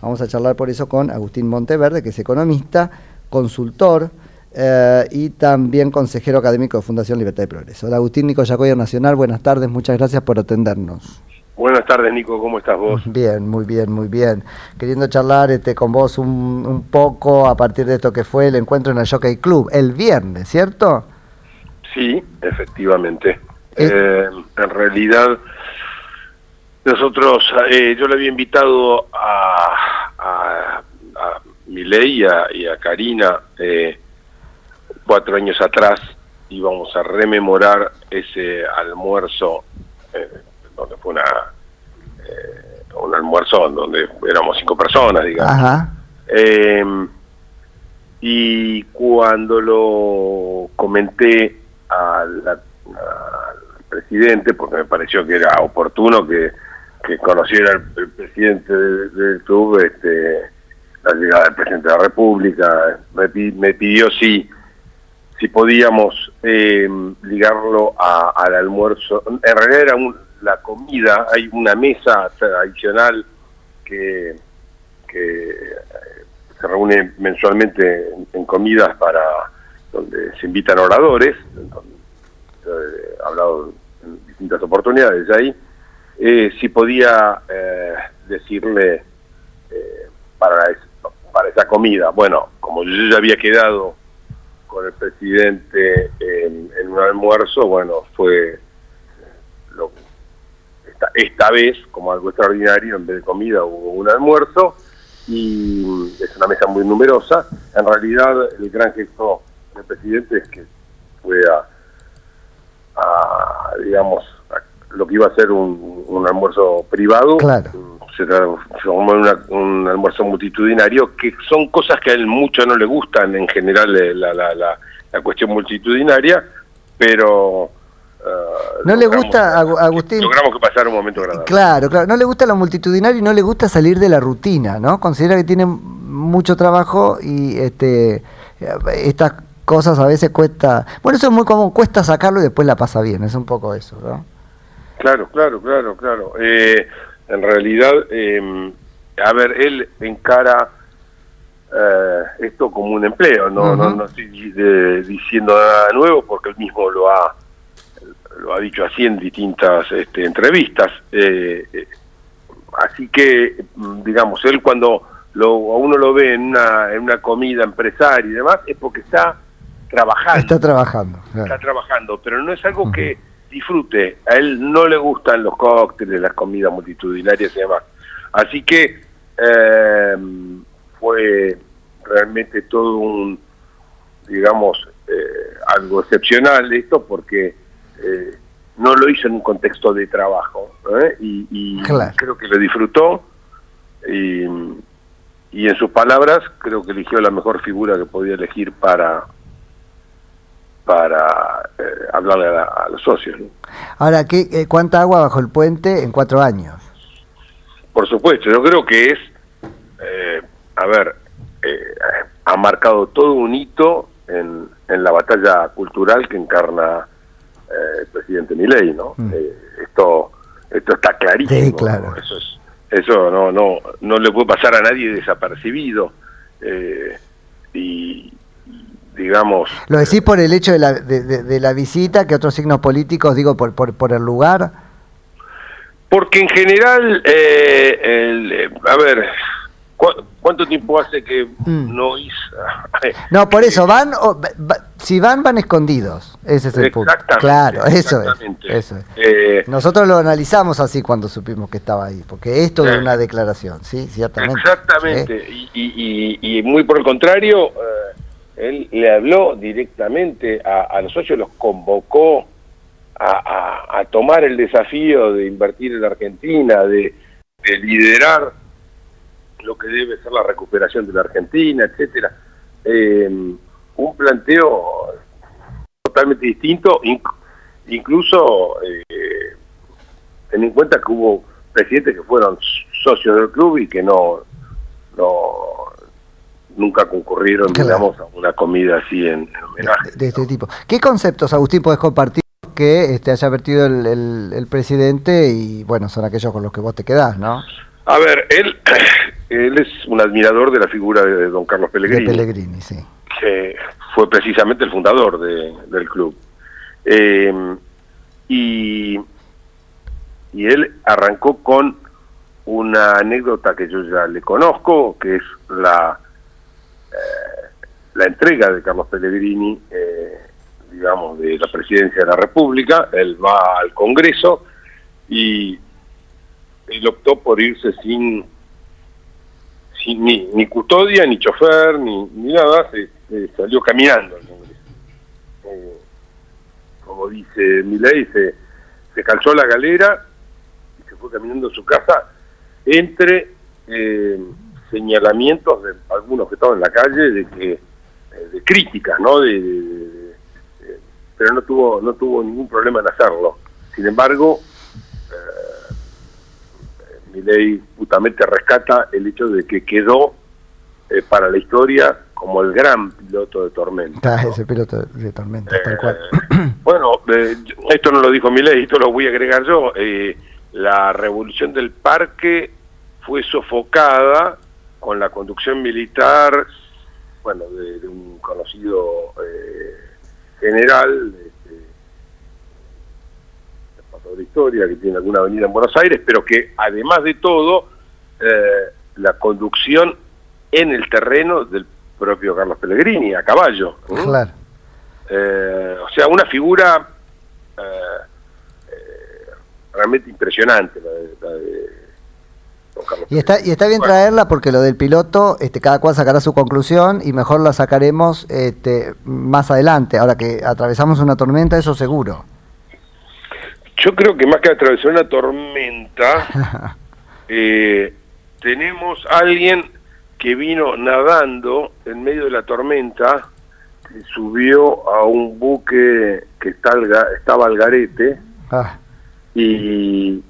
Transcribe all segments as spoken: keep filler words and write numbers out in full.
Vamos a charlar por eso con Agustín Monteverde, que es economista, consultor eh, y también consejero académico de Fundación Libertad y Progreso. Hola Agustín, Nico Yacoya Nacional, buenas tardes, muchas gracias por atendernos. Buenas tardes, Nico, ¿cómo estás vos? Bien, muy bien, muy bien. Queriendo charlar este, con vos un, un poco a partir de esto que fue el encuentro en el Jockey Club, el viernes, ¿cierto? Sí, efectivamente. ¿Es? Eh, en realidad, nosotros, eh, yo le había invitado a, a, a Milei y a, y a Karina eh, cuatro años atrás, íbamos a rememorar ese almuerzo, eh, donde fue una eh, un almuerzo donde éramos cinco personas, digamos. Ajá. Eh, y cuando lo comenté al, al presidente, porque me pareció que era oportuno que, que conociera el, el presidente del, del club, este, la llegada del presidente de la República, me, me pidió si si podíamos eh, ligarlo a, al almuerzo. En realidad era un, la comida, hay una mesa adicional que, que eh, se reúne mensualmente en, en comidas para donde se invitan oradores, donde he hablado en distintas oportunidades ahí, eh, si podía eh, decirle eh, para, para esa comida. Bueno, como yo ya había quedado con el presidente en, en un almuerzo, bueno, fue lo, esta, esta vez, como algo extraordinario, en vez de comida hubo un almuerzo, y es una mesa muy numerosa. En realidad, el gran gesto del presidente es que fue a, a digamos, a lo que iba a ser un, un almuerzo privado. Claro. Se transformó en una, un almuerzo multitudinario, que son cosas que a él mucho no le gustan en general, la, la, la, la cuestión multitudinaria, pero... Uh, no le gusta, Agustín... Logramos que pasara un momento agradable. Claro, claro, no le gusta lo multitudinario y no le gusta salir de la rutina, ¿no? Considera que tiene mucho trabajo y este estas cosas a veces cuesta... Bueno, eso es muy común, cuesta sacarlo y después la pasa bien, es un poco eso, ¿no? Claro, claro, claro, claro. Eh... En realidad, eh, a ver, él encara eh, esto como un empleo, no, uh-huh. no, no estoy de, diciendo nada nuevo porque él mismo lo ha lo ha dicho así en distintas este, entrevistas. Eh, eh, así que, digamos, él cuando lo, a uno lo ve en una, en una comida empresaria y demás, es porque está trabajando. Está trabajando. Claro. Está trabajando, pero no es algo uh-huh. que disfrute. A él no le gustan los cócteles, las comidas multitudinarias y demás. Así que eh, fue realmente todo un, digamos, eh, algo excepcional esto, porque eh, no lo hizo en un contexto de trabajo, ¿eh? y, y claro. creo que lo disfrutó, y, y en sus palabras creo que eligió la mejor figura que podía elegir para para eh, hablarle a, la, a los socios, ¿no? Ahora, ¿qué, eh, ¿cuánta agua bajo el puente en cuatro años? Por supuesto, yo creo que es, eh, a ver, eh, ha marcado todo un hito en, en la batalla cultural que encarna eh, el presidente Milei, ¿no? Mm. Eh, esto esto está clarísimo. Sí, claro. ¿no? Eso, es, eso no, no, no le puede pasar a nadie desapercibido. Eh, y digamos... ¿Lo decís por el hecho de la, de, de, de la visita, que otros signos políticos, digo, por, por, por el lugar? Porque en general, eh, el, a ver, ¿cu ¿cuánto tiempo hace que mm. no hizo? No, por eso, van, o, va, si van, van escondidos, ese es el punto. Claro, eso es. Eso es. Eh, Nosotros lo analizamos así cuando supimos que estaba ahí, porque esto eh, es una declaración, ¿sí? Ciertamente. Exactamente, ¿Eh? y, y, y, y muy por el contrario... Eh, él le habló directamente a, a los socios, los convocó a, a, a tomar el desafío de invertir en la Argentina, de, de liderar lo que debe ser la recuperación de la Argentina, etcétera. Eh, un planteo totalmente distinto, inc incluso eh, ten en cuenta que hubo presidentes que fueron socios del club y que no... no nunca concurrieron, claro. digamos, a una comida así en, en homenaje. De, de este tipo. ¿Qué conceptos, Agustín, podés compartir que este, haya vertido el, el, el presidente y, bueno, son aquellos con los que vos te quedás, ¿no? A ver, él, él es un admirador de la figura de don Carlos Pellegrini. De Pellegrini, sí. Que fue precisamente el fundador de, del club. Eh, y, y él arrancó con una anécdota que yo ya le conozco, que es la, eh, la entrega de Carlos Pellegrini, eh, digamos, de la presidencia de la República. Él va al Congreso y él optó por irse sin, sin ni, ni custodia, ni chofer, ni, ni nada, se, se salió caminando al Congreso. Eh, como dice Milei, se, se calzó la galera y se fue caminando a su casa entre eh, señalamientos de algunos que estaban en la calle, de que eh, de críticas, ¿no? De, de, de, de, pero no tuvo no tuvo ningún problema en hacerlo. Sin embargo, eh, Milei justamente rescata el hecho de que quedó eh, para la historia como el gran piloto de tormenta. Ah, ¿no? ese piloto de tormenta, eh, tal cual. Bueno, eh, esto no lo dijo Milei, esto lo voy a agregar yo. Eh, la revolución del Parque fue sofocada con la conducción militar, bueno, de, de un conocido eh, general, este, que pasó de historia, que tiene alguna avenida en Buenos Aires, pero que además de todo, eh, la conducción en el terreno del propio Carlos Pellegrini, a caballo. ¿eh? Claro. Eh, o sea, una figura eh, eh, realmente impresionante la de, la de don Carlos Y está, y está bien bueno. traerla porque lo del piloto, este, cada cual sacará su conclusión y mejor la sacaremos este, más adelante, ahora que atravesamos una tormenta, eso seguro. Yo creo que más que atravesar una tormenta, eh, tenemos a alguien que vino nadando en medio de la tormenta, se subió a un buque que está al, estaba al garete Ah. y,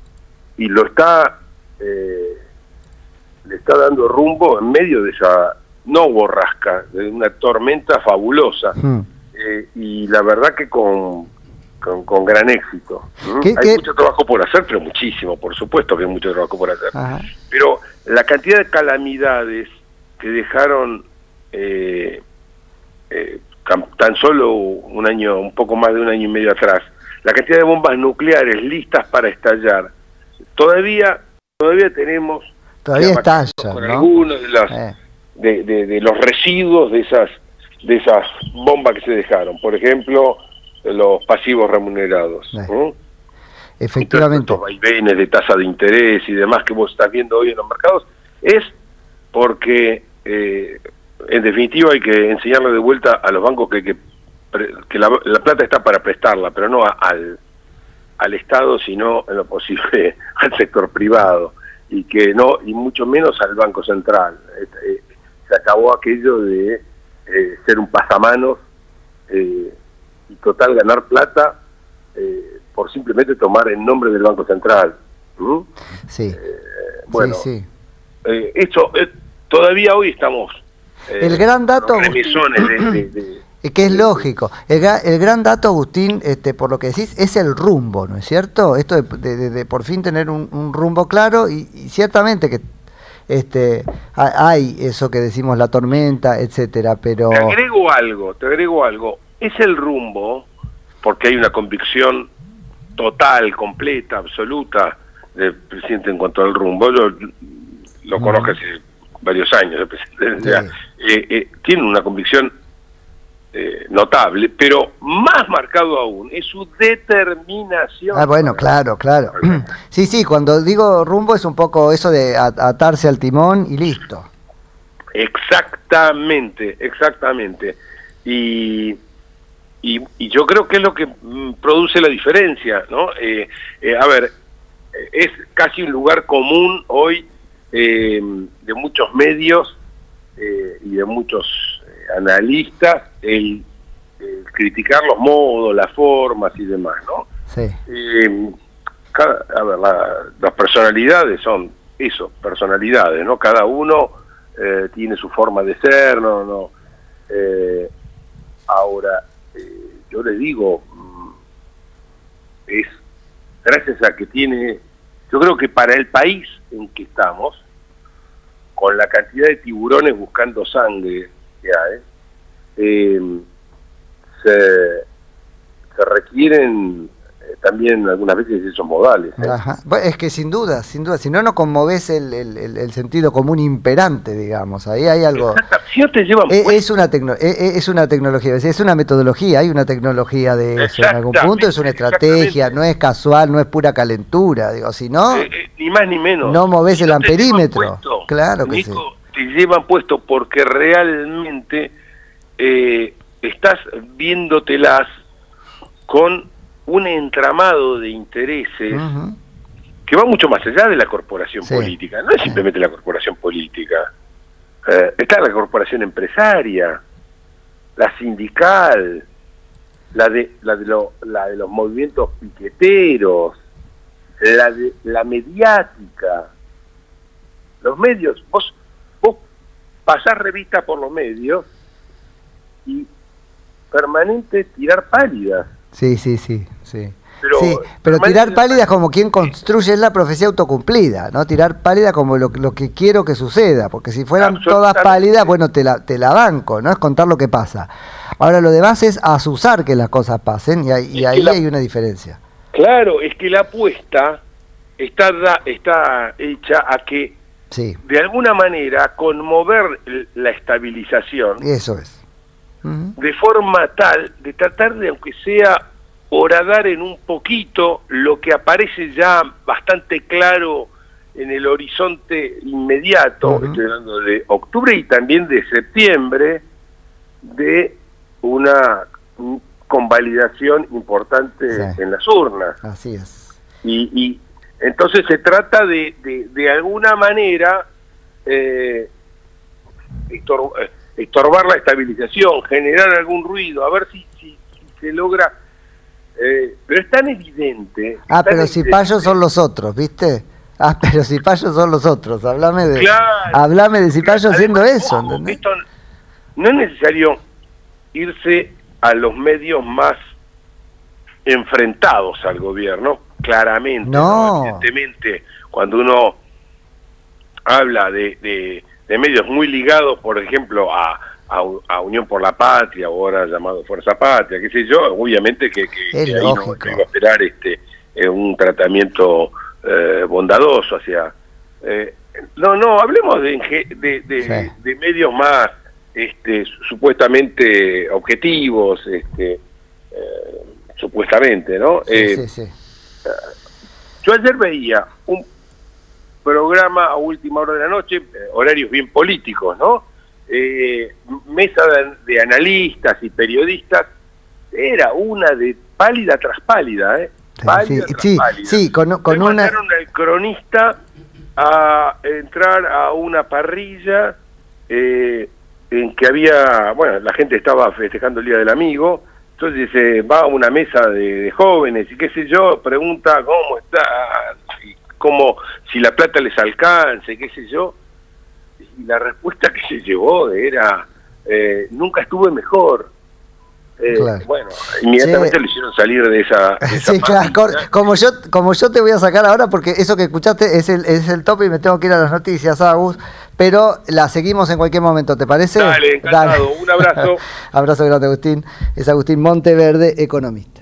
y lo está eh, le está dando rumbo en medio de esa no borrasca, de una tormenta fabulosa. Hmm. eh, y la verdad que con con, con gran éxito. ¿Mm? ¿Qué, hay qué? mucho trabajo por hacer, pero muchísimo, por supuesto que hay mucho trabajo por hacer. Ajá. Pero la cantidad de calamidades que dejaron eh, eh, tan solo un año, un poco más de un año y medio atrás, la cantidad de bombas nucleares listas para estallar, todavía todavía tenemos Todavía estalla, con ¿no? algunos de, las, Eh. de, de, de los residuos de esas de esas bombas que se dejaron. Por ejemplo, los pasivos remunerados. Eh. ¿Mm? Efectivamente. Estos vaivenes de tasa de interés y demás que vos estás viendo hoy en los mercados, es porque eh, en definitiva hay que enseñarle de vuelta a los bancos que, que, que la, la plata está para prestarla, pero no a, al, al Estado, sino en lo posible al sector privado, y que no, y mucho menos al Banco Central. Eh, se acabó aquello de eh, ser un pasamanos eh, y total ganar plata eh, por simplemente tomar el nombre del Banco Central. ¿Mm? Sí. Eh, bueno, sí, sí. Eh, esto eh, todavía hoy estamos eh, El gran dato, con remisones de, de, de, Es que es lógico. El, gra- el gran dato, Agustín, este, por lo que decís, es el rumbo, ¿no es cierto? Esto de, de- de- de por fin tener un, un rumbo claro y, y ciertamente que este, ha- hay eso que decimos, la tormenta, etcétera, pero... Te agrego algo, te agrego algo. Es el rumbo, porque hay una convicción total, completa, absoluta del presidente en cuanto al rumbo. Yo lo conozco hace varios años, el presidente. Sí. Eh, eh, tiene una convicción eh, notable, pero más marcado aún es su determinación. Ah, bueno, claro, claro. Sí, sí, cuando digo rumbo es un poco eso de a- atarse al timón y listo. Exactamente, exactamente. Y, y, y yo creo que es lo que mm, produce la diferencia, ¿no? Eh, eh, a ver, eh, es casi un lugar común hoy eh, de muchos medios eh, y de muchos eh, analistas el, el criticar los modos, las formas y demás, ¿no? Sí. Eh, cada, a ver, la- las personalidades son eso, personalidades, ¿no? Cada uno eh, tiene su forma de ser, ¿no? no eh, ahora, eh, yo le digo, mm, es gracias a que tiene, yo creo que para el país en que estamos, con la cantidad de tiburones buscando sangre que hay, eh, se, se requieren eh, también algunas veces esos modales. ¿eh? Ajá. Bueno, es que sin duda, sin duda, si no, no conmoves el, el, el, el sentido común imperante, digamos, ahí hay algo... Si no te llevan es, es, una tecno, es, es una tecnología, es una metodología, hay una tecnología de eso en algún punto, es una estrategia, no es casual, no es pura calentura, digo, si no... Eh, eh, ni más ni menos. No movés si el no amperímetro, puesto, claro que Nico, sí. Te llevan puesto porque realmente eh, estás viéndotelas con un entramado de intereses uh-huh. que va mucho más allá de la corporación sí. política. No es simplemente sí. la corporación política. Eh, está la corporación empresaria, la sindical, la de, la de, lo, la de los movimientos piqueteros, la de la mediática, los medios. Vos, vos pasás revista por los medios y permanente tirar pálidas. Sí, sí, sí, sí. Pero, sí, pero tirar pálida como quien construye la profecía autocumplida, ¿no? Tirar pálida como lo, lo que quiero que suceda, porque si fueran todas pálidas, bueno, te la, te la banco, ¿no? Es contar lo que pasa. Ahora, lo demás es asusar que las cosas pasen, y, y ahí la, hay una diferencia. Claro, es que la apuesta está, está hecha a que, sí. de alguna manera, conmover la estabilización. Eso es. Uh-huh. De forma tal, de tratar de, aunque sea... horadar en un poquito lo que aparece ya bastante claro en el horizonte inmediato, uh-huh. estoy hablando de octubre y también de septiembre, de una convalidación importante sí. en las urnas. Así es. Y, y entonces se trata de, de, de alguna manera eh, estor, estorbar la estabilización, generar algún ruido, a ver si, si, si se logra... Eh, pero es tan evidente... Ah, pero evidente. si payos son los otros, ¿viste? Ah, pero si payos son los otros. Háblame de claro, háblame de si payos claro, haciendo además, eso, ojo, ¿entendés? esto no es necesario irse a los medios más enfrentados al gobierno, claramente. No. ¿no? Evidentemente, cuando uno habla de, de, de medios muy ligados, por ejemplo, a... A, a Unión por la Patria, ahora llamado Fuerza Patria, qué sé yo, obviamente que, que, que ahí no, no iba a esperar este eh, un tratamiento eh, bondadoso hacia... Eh, no, no, hablemos de, de, de, sí. de medios más este, supuestamente objetivos, este, eh, supuestamente, ¿no? Sí, eh, sí, sí. Yo ayer veía un programa a última hora de la noche, eh, horarios bien políticos, ¿no? Eh, mesa de, de analistas y periodistas, era una de pálida tras pálida, ¿eh? Pálida sí, tras sí, pálida. sí, con, con una... mandaron al cronista a entrar a una parrilla eh, en que había, bueno, la gente estaba festejando el Día del Amigo, entonces eh, va a una mesa de, de jóvenes y qué sé yo, pregunta cómo está, y cómo, si la plata les alcanza y qué sé yo, y la respuesta que se llevó era eh, nunca estuve mejor. Eh, claro. Bueno, inmediatamente sí. le hicieron salir de esa, de esa sí, claro, como yo como yo te voy a sacar ahora porque eso que escuchaste es el es el tope y me tengo que ir a las noticias, Agus, pero la seguimos en cualquier momento, ¿te parece? Dale, encantado. Dale. Un abrazo. Abrazo grande, Agustín. Es Agustín Monteverde, economista.